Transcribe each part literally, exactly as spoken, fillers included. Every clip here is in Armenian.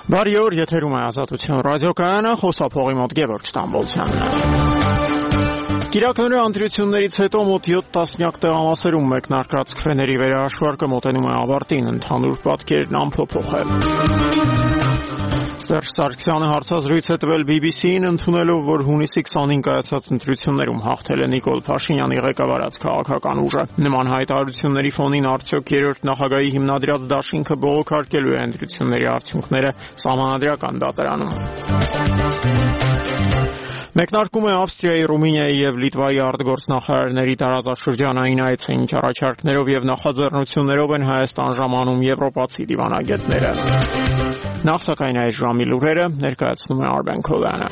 Բարի օր, եթերում է Ազատություն ռադիոկայանը, խոսափողի մոտ Գևորգ Ստամբոլցյանն է։ Կիրակների ընտրություններից հետո մոտ յոթ տասնյակ տեղամասերում մեկնարկած քվեների վերահաշվարկը մոտենում է ավարտին, ընդհանուր պատկերն ամփոփող է։ Սերժ Սարգսյանը հարցազրույց է տվել բի բի սի-ին, ընդունելով, որ հունիսի քսանին կայացած ընտրություններում հաղթել է Նիկոլ Փաշինյանի ղեկավարած քաղաքական ուժը։ Նման հայտարարությունների ֆոնին արդյոք երրորդ նախագահի հիմնադրած դաշինքը բողոքարկելու է ընտրությունների արդյունքները Սահմանադրական դատարանում։ Մեկնարկում է Ավստրիայի, Ռումինիայի եւ Լիտվայի արտգործնախարարների տարածաշրջանային այցը, ինչ առաջարկներով եւ նախաձեռնություններով են Հայաստան ժամանում եվրոպացի դիվանագետները։ Նախ սակայն այս ժամի լուրերը ներկայացնում է Արբեն Քովյանը։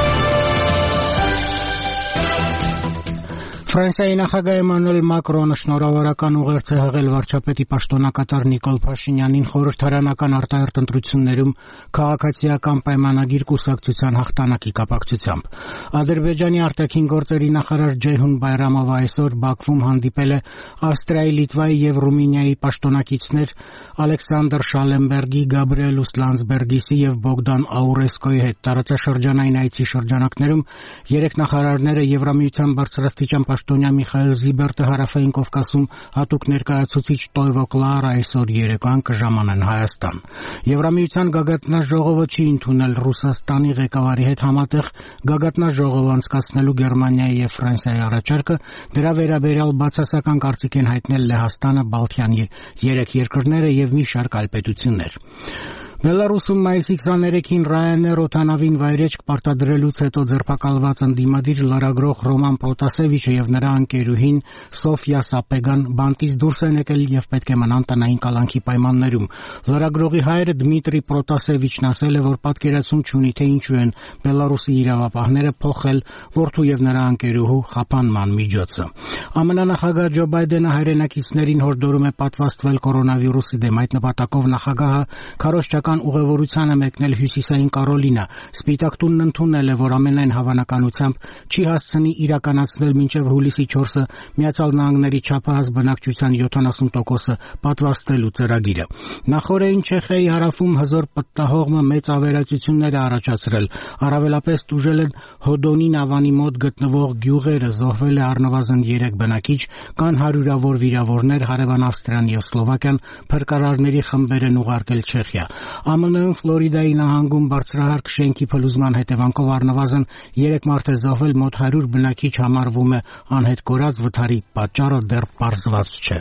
Ֆրանսիայի նախագահ Էմանուել Մակրոնը շնորհավորական ուղերձ է հղել վարչապետի պաշտոնակատար Նիկոլ Փաշինյանին խորհրդարանական արտահերթ ընտրություններում քաղաքացիական պայմանագիր կուսակցության հաղթանակի կապակցությամբ։ Ադրբեջանի արտաքին գործերի նախարար Ջեյհուն Բայրամովը այսօր Բաքվում հանդիպել է Ավստրիայի, Լիտվայի եւ Ռումինիայի պաշտոնակիցներ Ալեքսանդր Շալենբերգի, Գաբրիել Լանdsբերգիսի եւ Բոգդան Աուրեսկոյի հետ։ Տարածաշրջանային այցի շրջանակներում երեք նախարարները Եվրամիության բարձրաստիճան պաշտոնյա Միխայել Զիբերտը Հարավային Կովկասում հատուկ ներկայացուցիչ Տոյվո Կլարա այսօր երեկոյան կժամանեն Հայաստան։ Եվրամիության գագաթնաժողովը չի ընդունել Ռուսաստանի ղեկավարի հետ համատեղ գագաթնաժողով անցկացնելու Գերմանիայի եւ Ֆրանսիայի առաջարկը, դրա վերաբերյալ բացասական կարծիք են հայտնել Լեհաստանը, Բալթյան երեք երկրները եւ մի շարք այլ պետություններ։ Բելարուսում մայիսի քսաներեքին Ryanair օդանավին վայրեջք պարտադրելուց հետո ձերբակալված ընդդիմադիր լրագրող Ռոման Պրոտասևիչը եւ նրա ընկերուհին Սոֆիա Սապեգան բանտից դուրս են եկել եւ պետք է մնան տնային կալանքի պայմաններում։ Լրագրողի հայրը Դմիտրի Պրոտասևիչն ասել է, որ պատկերացում չունի, թե ինչու են Բելարուսի իրավապահները փոխել որդու եւ նրա ընկերուհու խափանման միջոցը։ ԱՄՆ նախագահ Ջո Բայդենը հայրենակիցներին հորդորում է պատվաստվել կորոնավիրուսի դեմ։ Այդ նպատակով նախագահը քարոզչական ուղևորության է մեկնել Հյուսիսային Կարոլինա։ Սպիտակ տունն ընդունել է, որ ամենայն հավանականությամբ չի հասցնի իրականացնել մինչև հուլիսի չորսը Միացյալ Նահանգների չափահաս բնակչության յոթանասուն տոկոսը պատվաստելու ծրագիրը։ Նախորդին Չեխիայի հարավում հզոր պտտահողմը մեծ ավերածություններ է առաջացրել։ Առավելապես տուժել են Հոդոնին ավանի մոտ գտնվող գյուղերը, զոհվել է առնվազն երեք բնակիչ, կան հարյուրավոր վիրավորներ, հարևան Ավստրիան եւ Սլովակիան փրկարարների խմբեր են ուղարկել Չեխիա։ ԱՄՆ-ում Ֆլորիդայի նահանգում բարձրահարկ շենքի փլուզման հետևանքով առնվազն երեք մարդ է զոհվել, մոտ հարյուր բնակիչ համարվում է անհետ կորած, վթարի պատճառը դեռ պարզված չէ։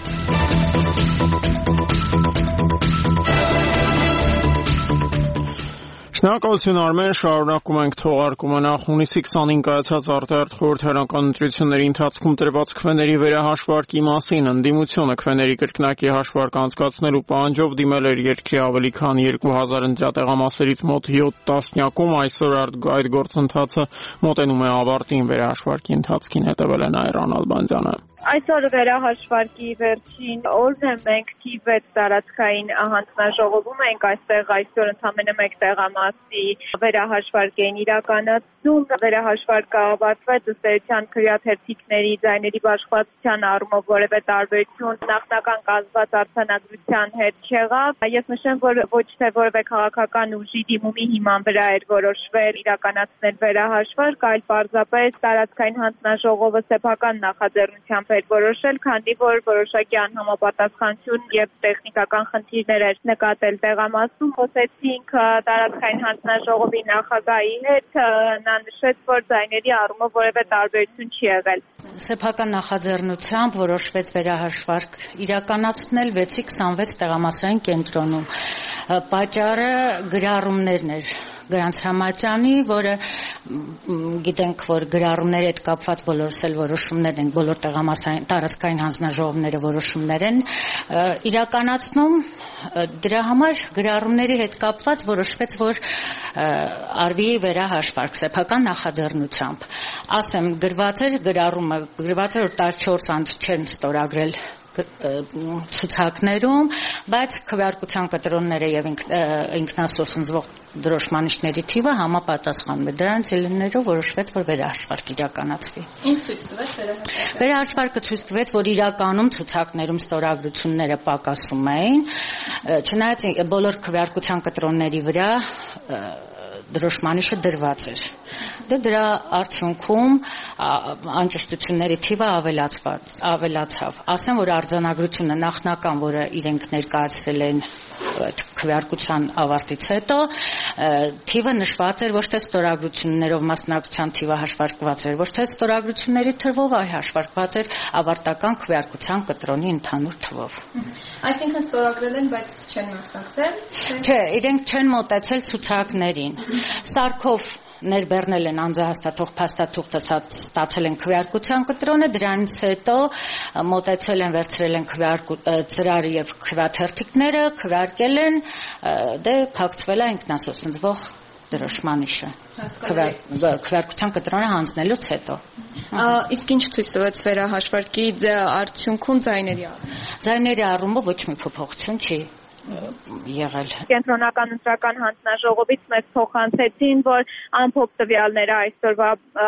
Շնորհակալություն Արմեն, շարունակում ենք թողարկումը։ Նախ հունիսի քսանին կայացած արտահերթ խորհրդարանական ընտրությունների ընթացքում տրված քվեների վերահաշվարկի մասին ընդդիմությունը քվեների կրկնակի հաշվարկ անցկացնելու պահանջով դիմել էր երկրի ավելի քան երկու հազար ընտրատեղամասերից մոտ յոթ տասնյակում։ Այսօր այդ գործընթացը մոտենում է ավարտին, վերահաշվարկի ընթացքին հետևել է Նաիրան Ալբանդյանը։ Այսօր վերահաշվարկի վերջին օրն է, մենք թիվ վեց տարածքային հանձնաժողովում ենք, այստեղ այսօր ընդամենը մեկ տեղամասի վերահաշվարկ էին իրականացնում, վերահաշվարկը ավարտվեց, ըստ էության քվեաթերթիկների ձայների բաշխվածության առումով որևէ տարբերություն նախնական կազմված արձանագրության հետ չեղավ։ Ես նշեմ, որ ոչ թե որևէ քաղաքական ուժի դիմումի հիման վրա էր որոշվել իրականացնել վերահաշվարկ, այլ պարզապես տարածքային հանձնաժողովը սեփական նախաձեռնությամբ էր որոշել, քանի որ որոշակի անհամապատասխանություն եւ տեխնիկական խնդիրներ էր նկատել տեղամասում։ Խոսեցինք տարածքային հանձնաժողովի նախագահի հետ, նա նշեց, որ ձայների առումով որևէ տարբերություն չի եղել։ Սեփական նախաձեռնությամբ որոշվեց վերահաշվարկ իրականացնել վեցի քսանվեց տեղամասային կենտրոնում։ Պատճառը գրառումներն էր Գրանց Համատյանի, որը գիտենք, որ գրառումների հետ կապված բոլորս էլ որոշումներ են, բոլոր տեղամասային տարածքային հանձնաժողովները որոշումներ են իրականացնում։ Դրա համար գրառումների հետ կապված որոշվեց, որ արվի վերահաշվարկ սեփական նախաձեռնությամբ։ Ասեմ, գրված էր գրառումը, գրված էր, որ տասնչորս անց չեն ստորագրել ցուցակներում, բայց քվեարկության կտրոնները եւ ինքնասոսնձվող դրոշմանիշների թիվը համապատասխանում է։ Դրանց ելնելով որոշվեց, որ վերահաշվարկ իրականացվի։ Ինչ ցույց տվեց վերահաշվարկը։ Վերահաշվարկը ցույց տվեց, որ իրականում ցուցակներում ստորագրությունները պակասում էին, չնայած բոլոր քվեարկության կտրոնների վրա դրոշմանիշը դրված էր։ Դե դրա արդյունքում անճշտությունների թիվը ավելացված, ավելացավ։ Ասեմ, որ արձանագրությունը նախնական, որը իրենք ներկայացրել են քվեարկության ավարտից հետո, թիվը նշված էր ոչ թե ստորագրություններով մասնակցության թիվը հաշվարկված էր, ոչ թե ստորագրությունների թվով, այլ հաշվարկված էր ավարտական քվեարկության կտրոնի ընդհանուր թվով։ Այսինքն ստորագրել են, բայց չեն մասնակցել։ Չէ, իրենք չեն մոտեցել ցուցակներին։ Սարքով ներբեռնել են անձահաստատող փաստաթուղթը, ստացել են քվեարկության կտրոնը, դրանից հետո մոտեցել են, վերցրել են ծրարը եւ քվեաթերթիկները, քվեարկել են, դե փակցվել է ինքնասոսնձվող դրոշմանիշը քվեարկության կտրոնը հանձնելուց հետո։ Իսկ ինչ ցույց տվեց վերահաշվարկի արդյունքում ձայների առումով։ Ձայների առումով ոչ մի փոփոխություն չի եղել։ Կենտրոնական ընտրական հանձնաժողովից մեզ փոխանցեցին, որ ամփոփ տվյալները այսօրվա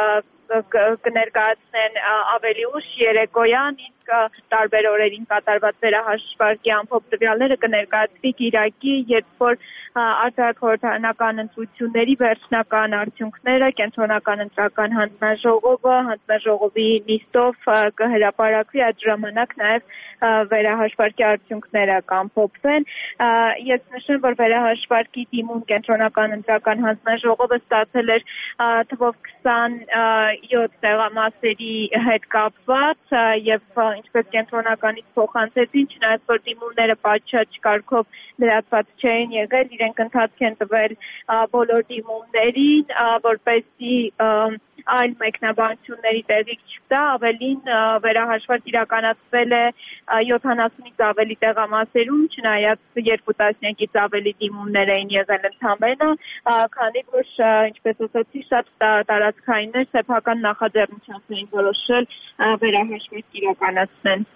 կներկայացնեն ավելի ուշ երեկոյան, իսկ տարբեր օրերին կատարված վերահաշվարկի ամփոփ տվյալները կներկայացվի կիրակի, երբ որ արտահայտ խորհրդարանական ընտրությունների վերջնական արդյունքները կենտրոնական ընտրական հանձնաժողովը հանձնաժողովի նիստով կհրապարակվի, այդ ժամանակ նաև վերահաշվարկի արդյունքները կամփոփվեն։ Ես նշեմ, որ վերահաշվարկի դիմում կենտրոնական ընտրական հանձնաժողովը ստացել էր թվով քսանյոթ տեղամասերի հետ կապված եւ ինչպես կենտրոնականից փոխանցեցին, չնայած որ դիմումները պատշաճ կարգով լրացված չէին եղել, իրենք ընթացք են տվել բոլոր դիմումներին, որպեսզի այլ մեկնաբանությունների տեղիք չկա, ավելին վերահաշվարկ իրականացվել է յոթանասունից ավելի տեղամասերում, չնայած երկու տասնյակից ավելի դիմումներ էին եղել ընդամենը, քանի որ ինչպես ասացի, շատ տարածքայիններ սեփական նախաձեռնությամբ էին որոշել վերահաշվարկ իրականացնեն։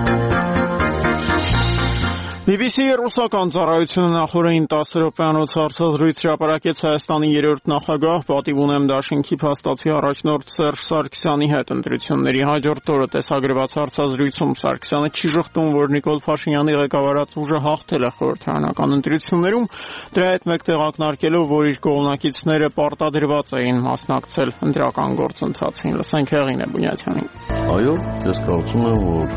բի բի սի-ի ռուսական ծառայությունը նախորդին տասը րոպեանոց հարցազրույց հրապարակեց Հայաստանի երրորդ նախագահ, պատիվ ունեմ դաշինքի փաստացի առաջնորդ Սերժ Սարգսյանի հետ ընտրությունների հաջորդ օրը տեսագրված հարցազրույցում Սարգսյանը չի ժխտում, որ Նիկոլ Փաշինյանի ղեկավարած ուժը հաղթել է խորհրդարանական ընտրություններում, դրա հետ մեկտեղ ակնարկելով, որ իր կողմնակիցները պարտադրված էին մասնակցել ընտրական գործընթացին։ Լսենք Հեղինե Բունյաթյանին։ Այո, ես կարծում եմ, որ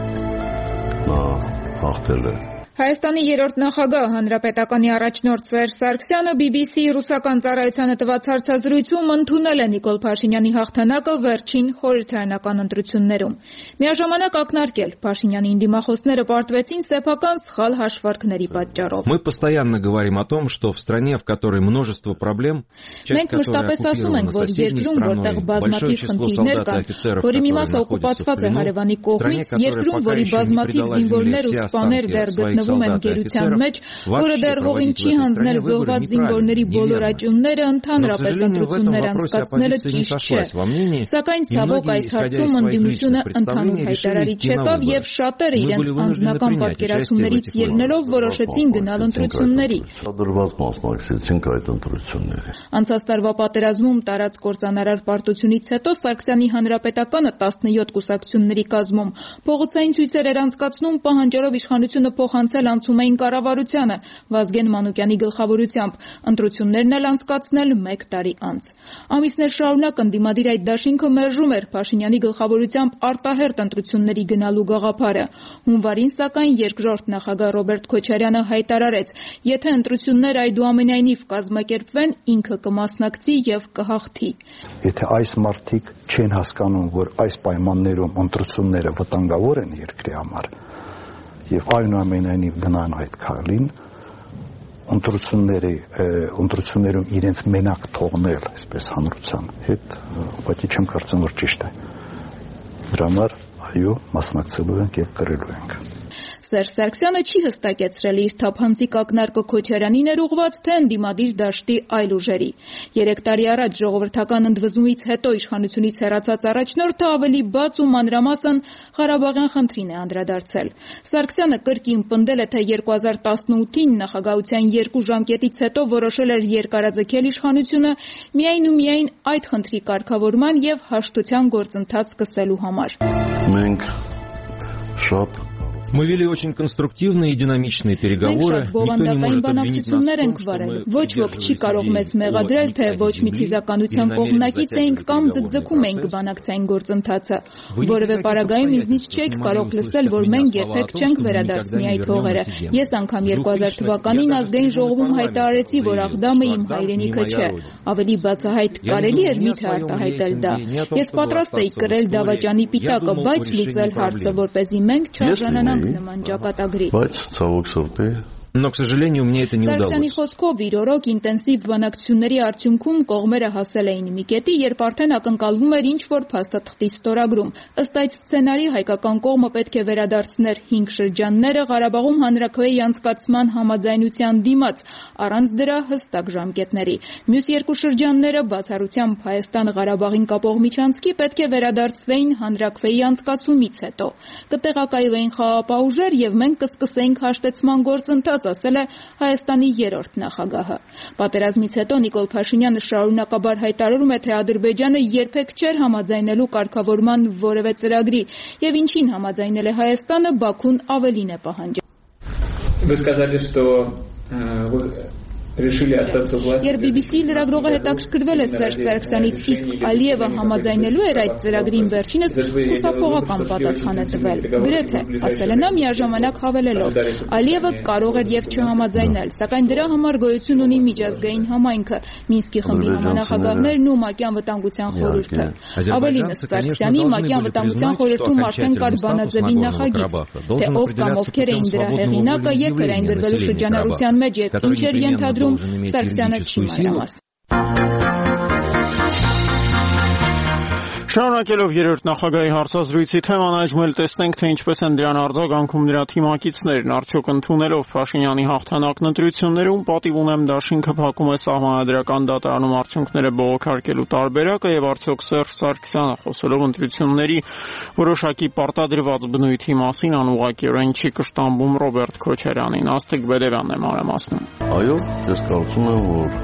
նա հաղթել է։ Հայաստանի երրորդ նախագահ հանրապետականի առաջնորդ Սերժ Սարգսյանը բի բի սի-ի ռուսական ծառայությանը տված հարցազրույցում ընդունել է Նիկոլ Փաշինյանի հաղթանակը վերջին խորհրդարանական ընտրություններում։ Միաժամանակ ակնարկել Փաշինյանի դիմախոսները պարտվեցին սեփական սխալ հաշվարկների պատճառով։ Мы постоянно говорим о том, что в стране, в которой множество проблем, Մենք մշտապես ասում ենք, որ երկրում, որտեղ բազմաթիվ խնդիրներ կան, որի մի մասը օկուպացված է հարևանի կողմից, երկրում, որի բազմաթիվ զինվորներ ու սպաներ դեռ գտնվում են գերության մեջ, որը դեռ հողին չի հանձնել զոհված զինվորների բոլոր աճյունները, ընդհանրապես ընտրություններ անցկացնելը ճիշտ չէ։ Սակայն ցավոք այս հարցում ընդդիմությունը ընդհանուր հայտարարի չեկավ եւ շատերը իրենց անձնական պատկերացումներից ելնելով որոշեցին գնալ ընտրությունների։ Դրված մասնակցեցինք այդ ընտրությունների։ Անցած տարվա պատերազմում տարած կործանարար պարտությունից հետո Սարգսյանի հանրապետականը տասնյոթ կուսակցությունների կազմում փողոցային ցույցեր էր անցկացնում, պահանջելով իշխանությունը փոխանցել անցումային կառավարությանը Վազգեն Մանուկյանի գլխավորությամբ, ընտրություններն էլ անցկացնել մեկ տարի անց։ Ամիսներ շարունակ ընդդիմադիր այդ դաշինքը մերժում էր Փաշինյանի գլխավորությամբ արտահերթ ընտրությունների գնալու գաղափարը։ Հունվարին, սակայն, երկրորդ նախագահ Ռոբերտ Քոչարյանը հայտարարեց, եթե ընտրություններ այդուամենայնիվ կազմակերպվեն, ինքը կմասնակցի եւ կհաղթի։ Եթե այս մարդիկ չեն հասկանում, որ այս պայմաններում ընտրությունները վտանգավոր են երկրի համար, եւ այնուամենայնիվ գնան այդ քայլին, ընտրությունների ընտրություններում իրենց մենակ թողնել, այսպես հանրության հետ, բայց չեմ կարծում, որ ճիշտ է։ Դրա համար այո, մասնակցելու ենք եւ կրելու ենք։ Սերժ Սարգսյանը չի հստակեցրել իր թափանցիկ ակնարկը Քոչարյանին էր ուղղված, թե ընդդիմադիր դաշտի այլ ուժերի։ Երեք տարի առաջ ժողովրդական ընդվզումից հետո իշխանությունից հեռացած առաջնորդը ավելի բաց ու մանրամասն Ղարաբաղյան խնդրին է անդրադարձել։ Սարգսյանը կրկին պնդել է, թե երկու հազար տասնութին նախագահության երկու ժամկետից հետո որոշել էր երկարաձգել իշխանությունը միայն ու միայն այդ խնդրի կարգավորման եւ հաշտության գործընթաց սկսելու համար։ Մենք շատ Мы вели очень конструктивные и динамичные переговоры. Никто не может обвинить нас в том, что мы ոչ ոք չի կարող մեզ մեղադրել, թե ոչ մի թիզականության կողմնակից էինք կամ ձգձգում էինք բանակցային գործընթացը։ Որևէ պարագայում ինձնից չեք կարող լսել, որ մենք երբեք չենք վերադարձնի այդ հողերը։ Ես անգամ երկու հազար թվականին ազգային ժողովում հայտարարեցի, որ Աղդամը իմ հայրենիքը չէ։ Ավելի բացահայտ կարելի էր միթե արտահայտել դա։ Ես պատրաստ էի կրել դավաճանի պիտակը, բայց լուծել հարցը, որպեսզի մենք չարժանանանք նման ճակատագրի։ Բայց ցավոք սրտի Но, к сожалению, мне это не удалось. Սարգսյանի խոսքով իր օրոք ինտենսիվ բանակցությունների արդյունքում կողմերը հասել էին մի կետի, երբ արդեն ակնկալվում էր ինչ-որ փաստաթղթի ստորագրում։ Ըստ այդ սցենարի հայկական կողմը պետք է վերադարձներ հինգ շրջանները Ղարաբաղում հանրաքվեի անցկացման համաձայնության դիմաց, առանց դրա հստակ ժամկետների։ Մյուս երկու շրջանները բացառությամբ Հայաստան-Ղարաբաղին կապող միջանցքի պետք է վերադարձվեին հանրաքվեի անցկացումից հետո։ Կտեղակայվեին խաղաղապահ ուժեր եւ մենք կսկսեինք հաշտեցման գործընթաց, ասել է Հայաստանի երրորդ նախագահը։ Պատերազմից հետո Նիկոլ Փաշինյանը շարունակաբար հայտարարում է, թե Ադրբեջանը երբեք չէր համաձայնելու կարգավորման որևէ ծրագրի, եւ ինչին համաձայնել է Հայաստանը, Բաքուն ավելին է պահանջել։ Вы сказали, что решили остаться у власти. Երբ բի բի սի լրագրողը հետաքրքրվել է Սերժ Սարգսյանից, իսկ Ալիևը համաձայնելու էր այդ ծրագրին, վերջինս խուսափողական պատասխան է տվել։ Գրեթե, ասել է նա միաժամանակ հավելելով. Ալիևը կարող էր եւ չհամաձայնել, սակայն դրա համար գոյություն ունի միջազգային համայնքը, Մինսկի խմբի համանախագահներն ու ՄԱԿ-ի անվտանգության խորհուրդը։ Ավելինս, Սարգսյանի ՄԱԿ-ի անվտանգության խորհրդում արդեն կար բանաձևի նախագիծ, թե ով կամ ովքեր էին դրա հեղինակը, երբ էր այն դրվելու շրջանառության մեջ եւ ինչ էր ենթադրում Սարգսյանը չի մանրամասն։ Շարունակելով երրորդ նախագահի հարցազրույցի թեման, այժմ էլ տեսնենք, թե ինչպես են դրան արձագանքում նրա թիմակիցներն, արդյոք ընդունելով Փաշինյանի հաղթանակն ընտրություններում, պատիվ ունեմ դաշինքը փակում է սահմանադրական դատարանում արդյունքները բողոքարկելու տարբերակը եւ արդյոք Սերժ Սարգսյանը խոսելով ընտրությունների որոշակի պարտադրված բնույթի մասին անուղղակիորեն չի կշտամբում Ռոբերտ Քոչարյանին։ Աստղիկ Բեդևյանն է մանրամասնում։ Այո, ես կարծում եմ, որ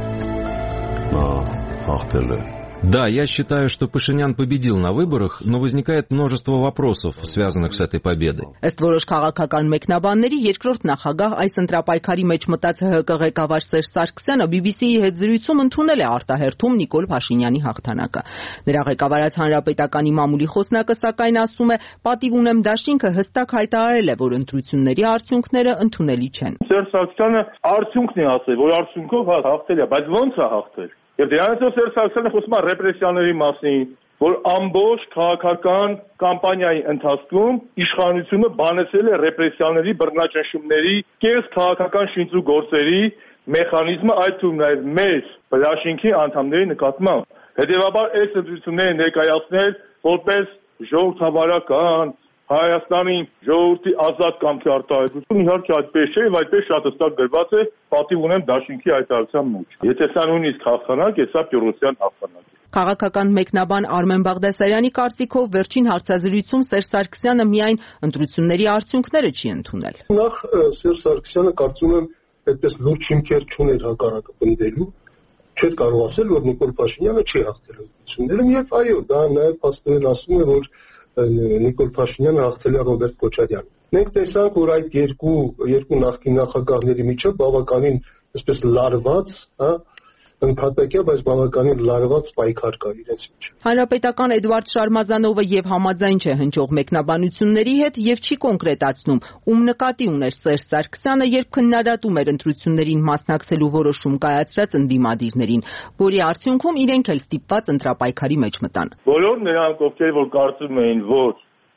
նա հաղթել է։ Да, я считаю, что Пашинян победил на выборах, но возникает множество вопросов, связанных с этой победой. Ըստ որոշ քաղաքական մեկնաբանների, երկրորդ նախագահ այս ընտրապայքարի մեջ մտած ՀՀԿ ղեկավար Սերժ Սարգսյանը բի բի սի-ի հետ զրույցում ընդունել է արտահերթում Նիկոլ Փաշինյանի հաղթանակը։ Նրա ղեկավարած Հանրապետականի մամուլի խոսնակը սակայն ասում է, պատիվ ունեմ դաշինքը հստակ հայտարարել է, որ ընտրությունների արդյունքները ընդունելի չեն։ Սերժ Սարգսյանը արդյունքն է ասել, որ արդյունքով հաղթել է, բայց ո՞նց է հաղթել։ Եվ դրանից Սերժ Սարգսյանը խոսում է ռեպրեսիաների մասին, որ ամբողջ քաղաքական կամպանիայի ընթացքում իշխանությունը բանեցել է ռեպրեսիաների, բռնաճնշումների, կես քաղաքական շինծու գործերի մեխանիզմը, այդ թվում նաև մեր բլաշինքի անդամների նկատմամբ։ Հետևաբար այս ընտրությունները ներկայացնել որպես ժողովրդավարական Հայաստանի ժողովրդի ազատ կամքի արտահայտություն, իհարկե այդպես չէ, եւ այդպես շատ հստակ գրված է պատիվ ունեմ դաշինքի հայտարարության մեջ։ Եթե սա նույնիսկ հաղթանակ է, սա Պյուրոսյան հաղթանակ է։ Քաղաքական մեկնաբան Արմեն Բաղդասարյանի կարծիքով վերջին հարցազրույցում Սերժ Սարգսյանը միայն ընտրությունների արդյունքները չի ընդունել։ Նախ Սերժ Սարգսյանը կարծում եմ այդպես լուրջ հիմքեր չուներ հակառակը պնդելու, չէր կարող ասել, որ Նիկոլ Փաշինյանը չի հաղթել ընտրություններում, եւ այո, դա նաեւ փաստորեն ասում է, որ Նիկոլ Փաշինյանը հաղթել է Ռոբերտ Քոչարյանին։ Մենք տեսանք, որ այդ երկու երկու նախկին նախագահների միջև բավականին այսպես լարված, հա, ընդհատակյա, բայց բավականին լարված պայքար կար իրենց միջև։ Հանրապետական Էդվարդ Շարմազանովը եւ համաձայն չէ հնչող մեկնաբանությունների հետ եւ չի կոնկրետացնում, ում նկատի ուներ Սերժ Սարգսյանը, երբ քննադատում էր ընտրություններին մասնակցելու որոշում կայացրած ընդդիմադիրներին, որի արդյունքում իրենք էլ ստիպված ընտրապայքարի մեջ մտան։ Բոլոր նրանք, ովքեր որ կարծում էին, որ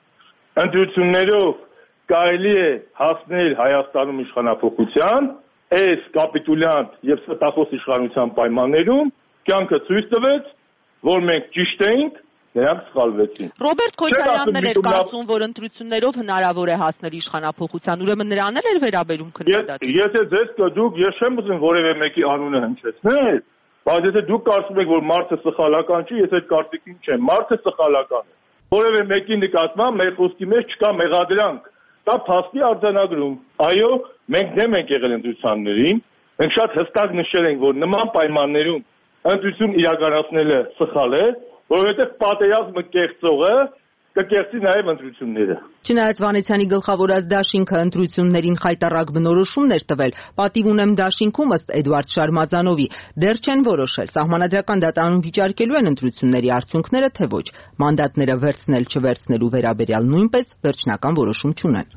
ընտրություններով կարելի է հասնել Հայաստանում իշխանափոխության, այս կապիտուլյանտ եւ ստախոս իշխանության պայմաններում կյանքը ցույց տվեց, որ մենք ճիշտ էինք նրանք սխալվեցին։ Ռոբերտ Քոչարյանն էր կարծում, որ ընտրություններով հնարավոր է հասնել իշխանափոխության, ուրեմն նրան էլ էր վերաբերում քննադատը։ Եթե ձեզ կդուք, ես չեմ ուզում որևէ մեկի անունը հնչեցնել, բայց եթե դուք կարծում եք, որ մարդը սխալական չի, ես այդ կարծիքին չեմ, մարդը սխալական է։ Որևէ մեկի նկատմամբ մեր խոսքի մեջ չկա մեղադրանք, դա փաստի արձանագրում։ Այո, մենք դեմ ենք եղել ընտրություններին, մենք շատ հստակ նշել ենք, որ նման պայմաններում ընտրություն իրականացնելը սխալ է, որովհետև պատերազմը կեղծողը կկեղծի նաև ընտրությունները։ Չնայած Վանեցյանի գլխավորած դաշինքը ընտրություններին խայտառակ բնորոշումներ տվել, պատիվ ունեմ դաշինքում ըստ Էդվարդ Շարմազանովի դեռ չեն որոշել սահմանադրական դատարանում վիճարկելու են ընտրությունների արդյունքները, թե ոչ։ Մանդատները վերցնել չվերցնելու վերաբերյալ նույնպես վերջնական որոշում չունեն։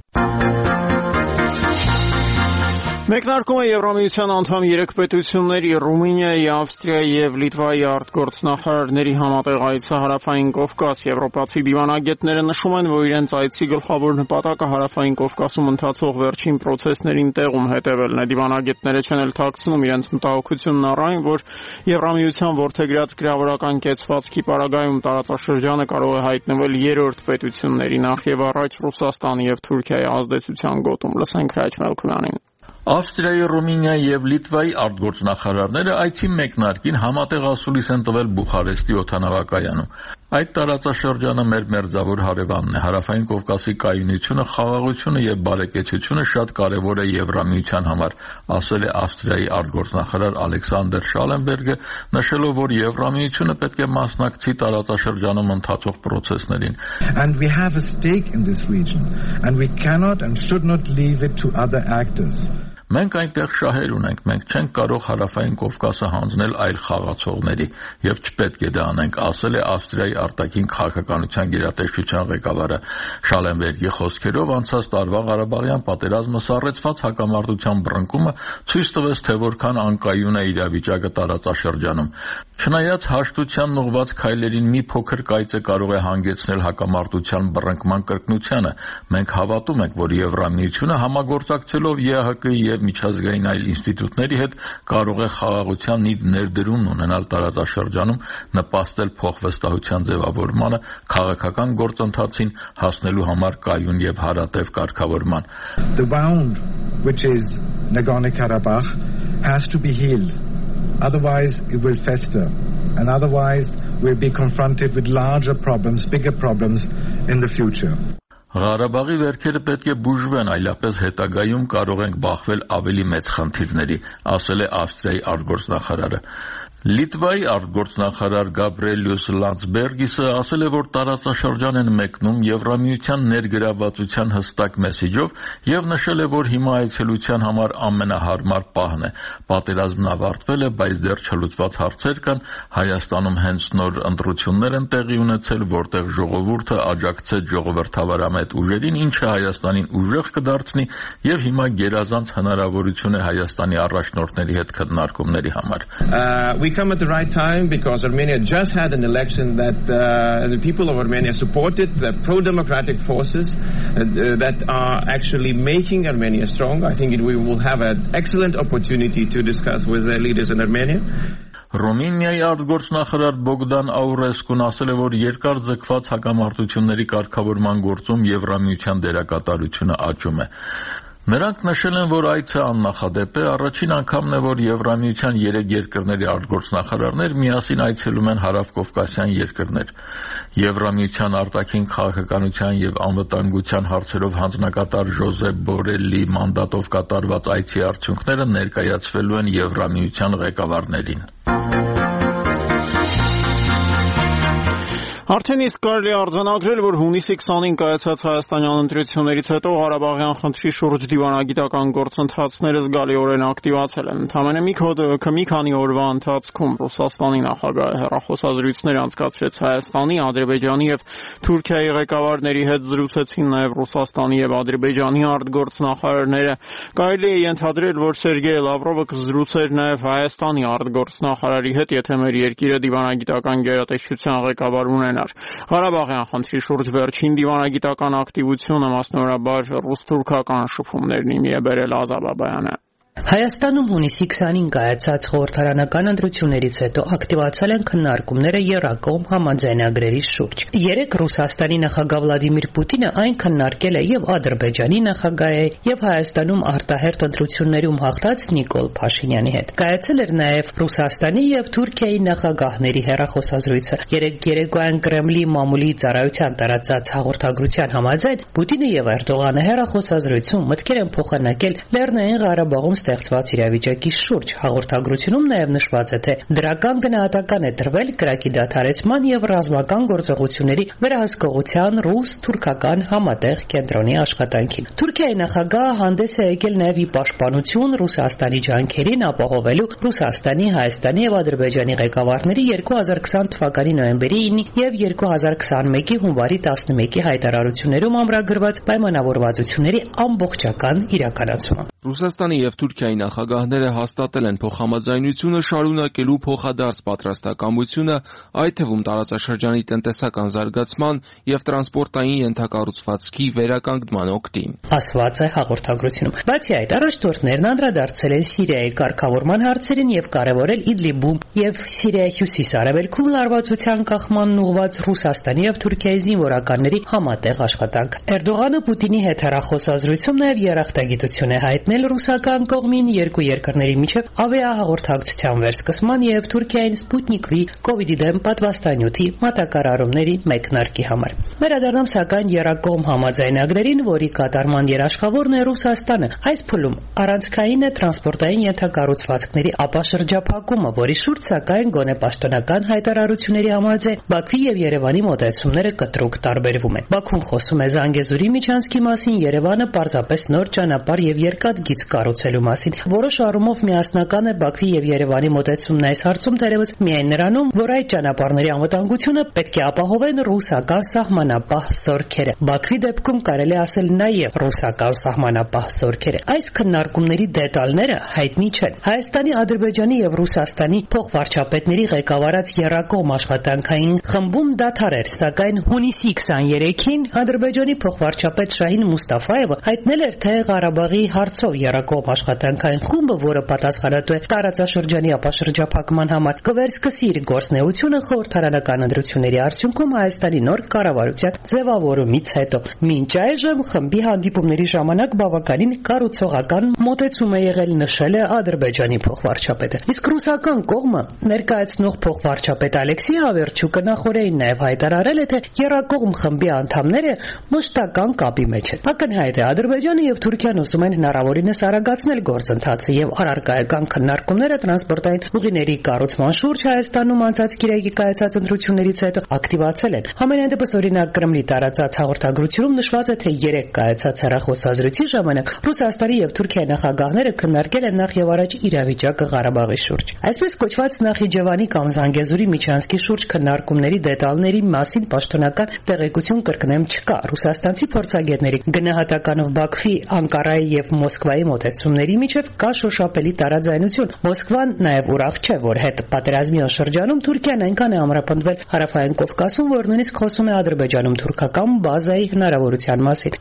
Մեկնարկում է Եվրամիության անդամ երեք պետությունների Ռումինիայի, Ավստրիայի և Լիտվայի արտգործնախարարների համատեղ այցը Հարավային Կովկաս։ Եվրոպացի դիվանագետները նշում են, որ իրենց այցի գլխավոր նպատակը Հարավային Կովկասում ընթացող վերջին պրոցեսներին տեղում հետևելն է։ Դիվանագետները չեն էլ թաքցնում իրենց մտահոգությունն առ այն, որ Եվրամիության որդեգրած գրավորական կեցվածքի պարագայում տարածաշրջանը կարող է հայտնվել երրորդ պետությունների, նախ եւ առաջ Ռուսաստանի եւ Թուրքիայի ազդեցության գոտում։ Լսենք Հրաչ Մելքումյանին։ Ավստրիայի, Ռումինիայի և Լիտվայի արտգործնախարարները այցի մեկնարկին համատեղ ասուլիս են տվել Բուխարեստի օդանավակայանում։ Այդ տարածաշրջանը մեր մերձավոր հարևանն է։ Հարավային Կովկասի կայունությունը, խաղաղությունը և բարեկեցությունը շատ կարևոր է Եվրամիության համար, ասել է Ավստրիայի արտգործնախարար Ալեքսանդր Շալենբերգը, նշելով, որ Եվրամիությունը պետք է մասնակցի տարածաշրջանում ընթացող պրոցեսներին։ And we have a stake in this region and we cannot and should not leave it to other actors. Մենք այնտեղ շահեր ունենք, մենք չենք կարող Հարավային Կովկասը հանձնել այլ խաղացողների եւ չպետք է դա անենք, ասել է Ավստրիայի արտաքին քաղաքականության գերատեսչության ղեկավարը։ Շալենբերգի խոսքերով անցած տարվա Ղարաբաղյան պատերազմը սառեցված հակամարտության բռնկումը ցույց տվեց, թե որքան անկայուն է իրավիճակը տարածաշրջանում։ Չնայած հաշտությանն ուղղված քայլերին մի փոքր կայծը կարող է հանգեցնել հակամարտության բռնկման կրկնությանը, մենք հավատում ենք, որ Եվրամիությունը համագործակցելով ԵԱՀԿ-ի եւ միջազգային այլ ինստիտուտների հետ կարող է խաղաղության իր ներդրումն ունենալ տարածաշրջանում, նպաստել փոխվստահության ձևավորմանը, քաղաքական գործընթացին հասնելու համար կայուն եւ հարատև կարգավորման։ The wound which is Nagorno-Karabakh has to be healed. Otherwise it will fester and otherwise we'll be confronted with larger problems, bigger problems in the future. Ղարաբաղի վերքերը պետք է բուժվեն, այլապես հետագայում կարող ենք բախվել ավելի մեծ խնդիրների, ասել է Ավստրիայի արտգործնախարարը։ Լիտվայի արտգործնախարար Գաբրիելյուս Լանdsբերգիսը ասել է, որ տարածաշրջան են մեկնում Եվրամիության ներգրավվածության հստակ մեսիջով եւ նշել է, որ հիմա այցելության համար ամենահարմար պահն է։ Պատերազմն ավարտվել է, բայց դեռ չլուծված հարցեր կան։ Հայաստանում հենց նոր ընտրություններ են տեղի ունեցել, որտեղ ժողովուրդը աջակցեց ժողովրդավարամետ ուժերին, ինչը Հայաստանին ուժեղ կդարձնի եւ հիմա գերազանց հնարավորություն է Հայաստանի առաջնորդների հետ քննարկումների համար։ We come at the right time because Armenia just had an election that uh, the people of Armenia supported the pro-democratic forces uh, that are actually making Armenia strong. I think it, we will have an excellent opportunity to discuss with the leaders in Armenia. Ռումինիայի արտգործնախարար Բոգդան Աուրեսկուն ասել է, որ երկար ձգված հակամարտությունների կարգավորման գործում Եվրամիության դերակատարությունը աճում է։ Նրանք նշել են, որ այցը աննախադեպ է, առաջին անգամն է, որ Եվրամիության երեք երկրների արտգործնախարարներ միասին այցելում են հարավկովկասյան երկրներ։ Եվրամիության արտաքին քաղաքականության եւ անվտանգության հարցերով հանձնակատար Ժոզեփ Բորելի մանդատով կատարված այցի արդյունքները ներկայացվելու են Եվրամիության ղեկավարներին։ Արդեն իսկ կարելի արձանագրել, որ հունիսի քսանին կայացած հայաստանյան ընտրություններից հետո Ղարաբաղյան խնդրի շուրջ դիվանագիտական գործընթացները զգալիորեն ակտիվացել են։ Ընդամենը մի քանի օրվա ընթացքում Ռուսաստանի նախագահը հեռախոսազրույցներ անցկացրեց Հայաստանի, Ադրբեջանի եւ Թուրքիայի ղեկավարների հետ, զրուցեցին նաեւ Ռուսաստանի եւ Ադրբեջանի արտգործնախարարները։ Կարելի է ենթադրել, որ Սերգեյ Լավրովը կզրուցեր նաեւ Հայաստանի արտգործնախարարի հետ, եթե մեր երկիրը դիվանագիտական գերատեսչության ղեկավար ունենա։ Ղարաբաղյան խնդրի շուրջ վերջին դիվանագիտական ակտիվությունը մասնավորաբար ռուս-թուրքական շփումներն իմի է բերել Ազա Բաբայանը։ Հայաստանում հունիսի քսանին կայացած խորհրդարանական ընտրություններից հետո ակտիվացել են քննարկումները եռակողմ համաձայնագրերի շուրջ։ Երեկ Ռուսաստանի նախագահ Վլադիմիր Պուտինը այն քննարկել է եւ Ադրբեջանի նախագահի եւ Հայաստանում արտահերթ ընտրություններում հաղթած Նիկոլ Փաշինյանի հետ։ Կայացել էր նաեւ Ռուսաստանի եւ Թուրքիայի նախագահների հեռախոսազրույցը։ Երեկ երեկոյան Կրեմլի մամուլի ծառայության տարածած հաղորդագրության համաձայն Պուտինը եւ Էրդողանը հեռախոսազրույցում մտքեր են փոխանակել Լեռնային Ղարաբաղում ստեղծված իրավիճակի շուրջ։ Հաղորդագրությունում նաև նշված է, թե դրական գնահատական է տրվել կրակի դադարեցման եւ ռազմական գործողությունների վերահսկողության ռուս-թուրքական համատեղ կենտրոնի աշխատանքին։ Թուրքիայի նախագահը հանդես է եկել նաև ի պաշտպանություն Ռուսաստանի ջանքերին ապահովելու Ռուսաստանի, Հայաստանի եւ Ադրբեջանի ղեկավարների երկու հազար քսան թվականի նոյեմբերի ինը եւ երկու հազար քսանմեկի հունվարի տասնմեկի հայտարարություններում ամրագրված պայմանավորվածությունների ամբողջական իրականացումը։ Ռուսաստանի եւ Թուրքիայի նախագահները հաստատել են փոխհամաձայնությունը շարունակելու փոխադարձ պատրաստակամությունը, այդ թվում տարածաշրջանի տնտեսական զարգացման եւ տրանսպորտային ենթակառուցվածքի վերականգնման օգտին։ Ասված է հաղորդագրությունում։ Բացի այդ, առաջնորդներն անդրադարձել են Սիրիայի կարգավորման հարցերին եւ կարեւորել Իդլիբում եւ Սիրիայի հյուսիս-արևելքում լարվածության կանխմանն ուղղված Ռուսաստանի եւ Թուրքիայի զինվորականների համատեղ աշխատանք։ Էրդողանը Պուտինի հետ հեռախոսազրույցում նաեւ երախտագիտություն է հայտնել ռուսական կողմին երկու երկրների միջև ավիահաղորդակցության վերսկսման եւ Թուրքիային Սպուտնիկ V կոവിഡ്ի դեմ պատվաստանյութի մատակարարումների մեկնարկի համար։ Վերադառնամ սակայն եռակողմ համաձայնագրերին, որի կատարման երաշխավորն է Ռուսաստանը։ Այս փուլում առանցքային է տրանսպորտային ենթակառուցվածքների ապաշրջափակումը, որի շուրջ սակայն գոնե պաշտոնական հայտարարությունների համաձայն Բաքվի եւ Երևանի մոտեցումները կտրուկ տարբերվում են։ Բաքուն խոսում է Զանգեզուրի միջանցքի մասին, Երևանը պարզապես նոր ճանապարհ եւ երկաթգիծ կառուցելու մասին։ Որոշ առումով միասնական է Բաքվի եւ Երևանի մոտեցումն այս հարցում, թերևս միայն նրանում, որ այդ ճանապարհների անվտանգությունը պետք է ապահովեն ռուսական սահմանապահ զորքերը։ Բաքվի դեպքում կարելի ասել նաեւ ռուսական սահմանապահ զորքերը։ Այս քննարկումների դետալները հայտնի չեն։ Հայաստանի, Ադրբեջանի եւ Ռուսաստանի փոխվարչապետների ղեկավարած եռակողմ աշխատանքային խմբում դադար էր, սակայն հունիսի քսաներեքին Ադրբեջանի փոխվարչապետ Շահին Մուստաֆայևը հայտնել էր, թե Ղարաբաղի հարցով եռակողմ աշխատանքային խումբը, որը պատասխանատու է տարածաշրջանի ապաշրջափակման համար, կվերսկսի իր գործունեությունը խորհրդարանական ընտրությունների արդյունքում Հայաստանի նոր կառավարության ձևավորումից հետո։ Մինչ այժմ խմբի հանդիպումների ժամանակ բավականին կառուցողական մոտեցում է եղել, նշել է Ադրբեջանի փոխվարչապետը։ Իսկ ռուսական կողմը ներկայացնող փոխվարչապետ Ալեքսեյ Ավերչուկը նախորդին նաև հայտարարել է, թե եռակողմ խմբի անդամները մշտական կապի մեջ են։ Ակնհայտ է Ադրբեջանը եւ Թուրքիան ուզում են հնարավորինս արագացնել գործընթացը եւ առարկայական քննարկումները տրանսպորտային ուղիների կառուցման շուրջ Հայաստանում անցած կիրակի կայացած ընտրություններից հետո ակտիվացել են։ Համենայն դեպս, օրինակ, Կրեմլի տարածած հաղորդագրությունում նշված է, թե երեք կայացած հեռախոսազրույցի ժամանակ Ռուսաստանի եւ Թուրքիայի նախագահները քննարկել են նախ եւ առաջ իրավիճակը Ղարաբաղի շուրջ։ Այսպես կոչված Նախիջևանի կամ Զանգեզուրի միջանցքի շուրջ քննարկումների դետալների մասին պաշտոնական տեղեկություն կրկնեմ չկա։ Ռուսաստանցի փորձագետների գնահատականով Բաքվի, Անկարայի եւ Մոսկվայի մոտեցումների միջև կա շոշափելի տարաձայնություն։ Մոսկվան նաեւ ուրախ չէ, որ հետ պատերազմյան շրջանում Թուրքիան այնքան է ամրապնդվել Հարավային Կովկասում, որ նույնիսկ խոսում է Ադրբեջանում թուրքական բազայի հնարավորության մասին։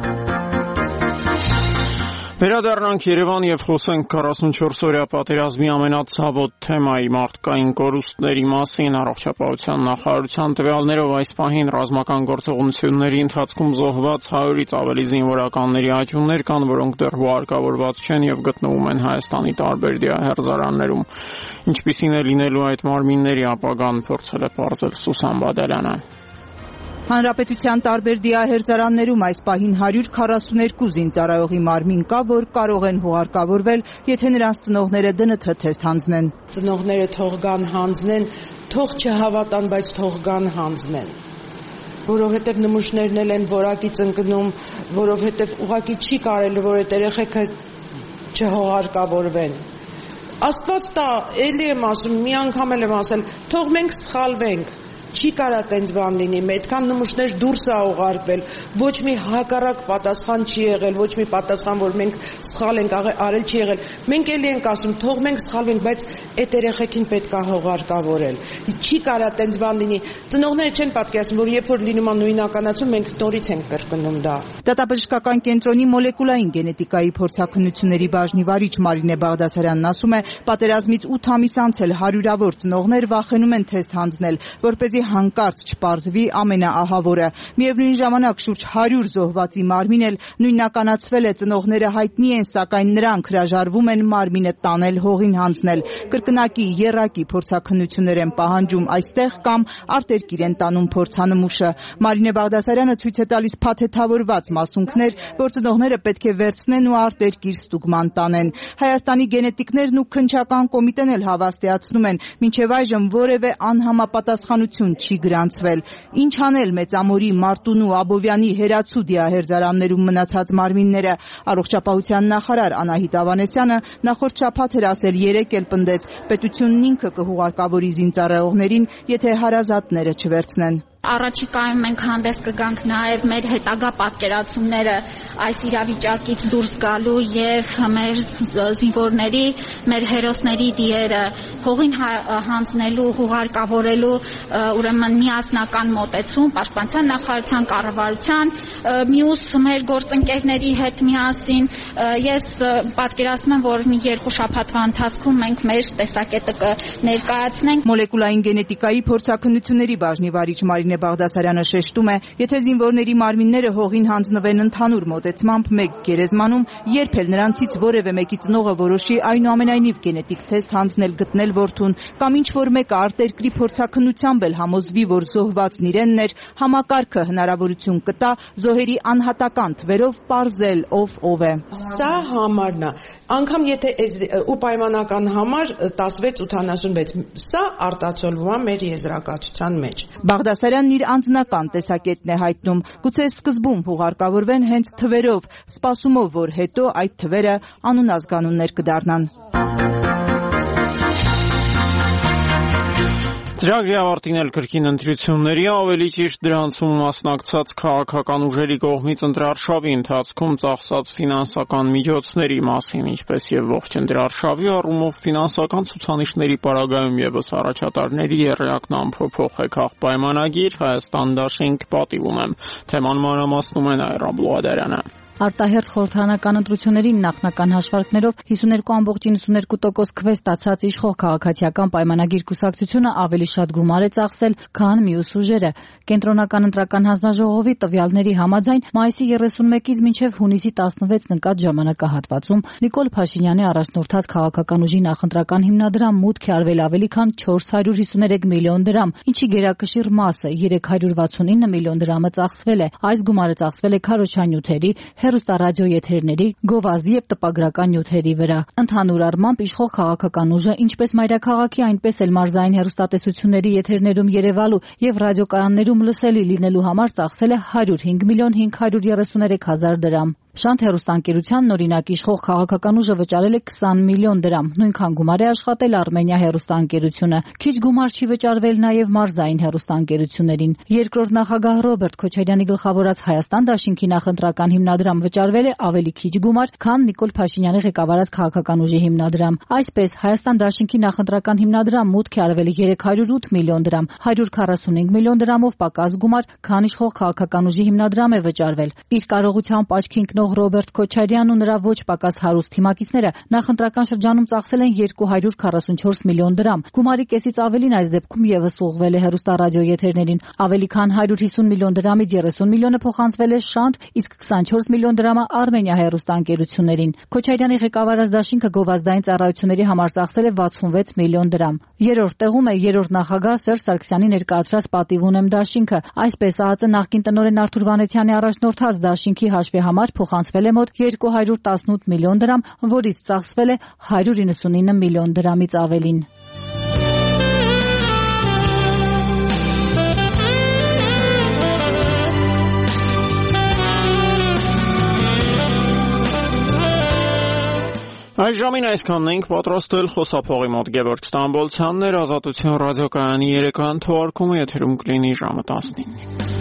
Վերադառնանք Երևան եւ խոսենք քառասունչորս-օրյա պատերազմի ամենացավոտ թեմայի մարդկային կորուստների մասին։ Առողջապահության նախարարության տվյալներով այս պահին ռազմական գործողությունների ընթացքում զոհված հարյուրից ավելի զինվորականների աճյուններ կան, որոնք դեռ հուարկավորված չեն եւ գտնվում են Հայաստանի տարբեր դիահերձարաններում։ Ինչպիսին է լինելու այդ մարմինների ապագան, փորձել է պարզել Սուսան Բադալյանը։ Հանրապետության տարբեր դիահերձարաններում այս պահին հարյուր քառասուներկու զինծառայողի մարմին կա, որ կարող են հուղարկավորվել, եթե նրանց ծնողները դն թ թեստ հանձնեն։ Ծնողները թող գան հանձնեն, թող չհավատան, բայց թող գան հանձնեն։ Որովհետև նմուշներն էլ են որակից ընկնում, որովհետև ուղղակի չի կարելի, որ այդ երեխեքը չհուղարկավորվեն։ Աստված տա, էլի եմ ասում, մի անգամ էլ եմ ասել, թող մենք սխալվենք, չի կարա տենց բան լինի, այդքան նմուշներ դուրս է ուղարկվել, ոչ մի հակառակ պատասխան չի եղել, ոչ մի պատասխան, որ մենք սխալ ենք արել չի եղել։ Մենք էլի ենք ասում, թող մենք սխալվենք, բայց այդ երեխեքին պետք է հողարկավորել։ Չի կարա տենց բան լինի։ Ծնողները չեն պատկերացնում, որ երբ որ լինում է նույնականացում, մենք նորից ենք կրկնում դա։ Դատաբժշկական կենտրոնի մոլեկուլային գենետիկայի փորձաքննությունների բաժնի վարիչ Մարինե Բաղդասարյանն ասում է, պատերազմից ութ ամիս անց էլ հարյուրավոր ծնողներ վախենում են թեստ հանձնել, որպեսզի հանկարծ չպարզվի ամենաահավորը։ Միևնույն ժամանակ շուրջ հարյուր զոհվածի մարմին էլ նույնականացվել է, ծնողները հայտնի են, սակայն նրանք հրաժարվում են մարմինը տանել հողին հանձնել։ Կրկնակի եռակի փորձաքննություններ են պահանջում այստեղ կամ արտերկիր են տանում փորձանմուշը։ Մարինե Բաղդասարյանը ցույց է տալիս փաթեթավորված մասունքներ, որ ծնողները պետք է վերցնեն ու արտերկիր ստուգման տանեն։ Հայաստանի գենետիկներն ու քննչական կոմիտեն էլ հավաստիացնում են, մինչև այժմ որևէ անհամապատասխանություն չի գրանցվել։ Ինչ անել Մեծամորի, Մարտունու, Աբովյանի, Հերացու դիահերձարաններում մնացած մարմինները։ Առողջապահության նախարար Անահիտ Ավանեսյանը նախորդ շաբաթ էր ասել, երեկ էլ պնդեց, պետությունն ինքը կհուղարկավորի զինծառայողներին, եթե հարազատները չվերցնեն։ Առաջիկայում մենք հանդես կգանք նաև մեր հետագա պատկերացումները այս իրավիճակից դուրս գալու եւ մեր զինվորների, մեր հերոսների դիերը հողին հանձնելու, հուղարկավորելու ուրեմն միասնական մոտեցում պաշտպանության նախարարության կառավարության մյուս մեր գործընկերների հետ միասին ես պատկերացնում եմ, որ մի երկու շաբաթվա ընթացքում մենք մեր տեսակետը կներկայացնենք։ Մոլեկուլային գենետիկայի փորձաքննությունների բաժնի վարիչ Մարինե Բաղդասարյանը շեշտում է, եթե զինվորների մարմինները հողին հանձնվեն ընդհանուր մոտեցմամբ մեկ գերեզմանում, երբ էլ նրանցից որևէ մեկի ծնողը որոշի այնուամենայնիվ գենետիկ թեստ հանձնել գտնել որդուն, կամ ինչ որ մեկը արտերկրի փորձաքննությամբ էլ համոզվի, որ զոհվածն իրենն էր, համակարգը հնարավորություն կտա զոհերի անհատական թվերով պարզել ով ով է։ Սա համարն է, անգամ եթե ու պայմանական համար տասնվեց ութանասունվեց, սա արտացոլվում է մեր եզրակացության մեջ։ Բաղդասարյանն իր անձնական տեսակետն է հայտնում, գուցե սկզբում հուղարկավորվեն հենց թվերով, սպասումով, որ հետո այդ թվերը անուն-ազգանուններ կդառնան։ Ծրագրի ավարտին էլ կրկին ընտրությունների, ավելի ճիշտ դրանցում մասնակցած քաղաքական ուժերի կողմից ընտրարշավի ընթացքում ծախսած ֆինանսական միջոցների մասին, ինչպես եւ ողջ ընտրարշավի առումով ֆինանսական ցուցանիշների պարագայում եւս առաջատարների եռյակն անփոփոխ է քաղպայմանագիր, Հայաստան դաշինք պատիվում եմ։ Թեման մանրամասնում է Նաիրա Բլուադարյանը։ Արտահերթ խորհրդարանական ընտրությունների նախնական հաշվարկներով հիսուներկու կόμμα իննսունյոթ տոկոս քվե ստացած իշխող քաղաքացիական պայմանագիր կուսակցությունը ավելի շատ գումար է ծախսել, քան մյուս ուժերը։ Կենտրոնական ընտրական հանձնաժողովի տվյալների համաձայն մայիսի երեսունմեկից մինչև հունիսի տասնվեց ընկած ժամանակահատվածում Նիկոլ Փաշինյանի առաջնորդած քաղաքական ուժի նախընտրական հիմնադրամ մուտք է արվել ավելի քան չորս հարյուր հիսուներեք միլիոն դրամ, ինչի գերակշիռ մասը երեք հարյուր վաթսունինը միլիոն դրամը ծախսվել է։ Այս գումարը ծախսվել է քարոզչանյութերի, հեռուստառադիոեթերների, գովազդի եւ տպագրական նյութերի վրա։ Ընդհանուր առմամբ իշխող քաղաքական ուժը ինչպես մայրաքաղաքի, այնպես էլ մարզային հեռուստատեսությունների եթերներում երևալու եւ ռադիոկայաններում լսելի լինելու համար ծախսել է հարյուր հինգ միլիոն հինգ հարյուր երեսուներեք հազար դրամ։ Շանթ հեռուստաընկերությանն օրինակ իշխող քաղաքական ուժը վճարել է քսան միլիոն դրամ, նույնքան գումար է աշխատել Արմենիա հեռուստաընկերությունը։ Քիչ գումար չի վճարվել նաև մարզային հեռուստաընկերություններին։ Երկրորդ նախագահ Ռոբերտ Քոչարյանի գլխավորած Հայաստան դաշինքի նախընտրական հիմնադրամ վճարվել է ավելի քիչ գումար, քան Նիկոլ Փաշինյանի ղեկավարած քաղաքական ուժի հիմնադրամ։ Այսպես Հայաստան դաշինքի նախընտրական հիմնադրամ մուտք է արվել երեք հարյուր ութ միլիոն դրամ, հարյուր քառասունհինգ միլիոն դրամով պակաս գումար, քան իշխող քաղաքական ուժի հիմնադրամ է վճարվել։ Իր կարողությամբ աչքի ընկնող Ռոբերտ Քոչարյանն ու նրա ոչ պակաս հարուստ թիմակիցները նախընտրական շրջանում ծախսել են երկու հարյուր քառասունչորս միլիոն դրամ։ Գումարի կեսից ավելին այս դեպքում եւս ուղղվել է հեռուստառադիոեթերներին։ Ավելի քան հարյուր հիսուն միլիոն դրամից երեսուն միլիոնը փոխանցվել է Շանթ, իսկ քսանչորս միլիոն դրամը Արմենիա հեռուստաընկերություններին։ Քոչարյանի ղեկավարած դաշինքը գովազդային ծառայությունների համար ծախսել է վաթսունվեց միլիոն դրամ։ Երրորդ տեղում է երրորդ նախագահ Սերժ Սարգսյանի ներկայացրած պատիվ ունեմ դաշինքը։ Այսպես ԱԱԾ նախկին տնօրեն Արթուր Վանեցյանի առաջնորդած դաշինքի հաշվի համար փոխանցվել է մոտ երկու հարյուր տասնութ միլիոն դրամ, որից ծախսվել է հարյուր իննսունինը միլիոն դրամից ավելին։ Այս ժամին այսքանն ենք պատրաստել խոսափողի մոտ Գևորգ Ստամբոլցյանն էր, Ազատություն ռադիոկայանի երեկոյան թողարկումը եթերում կլինի ժամը տասնինին։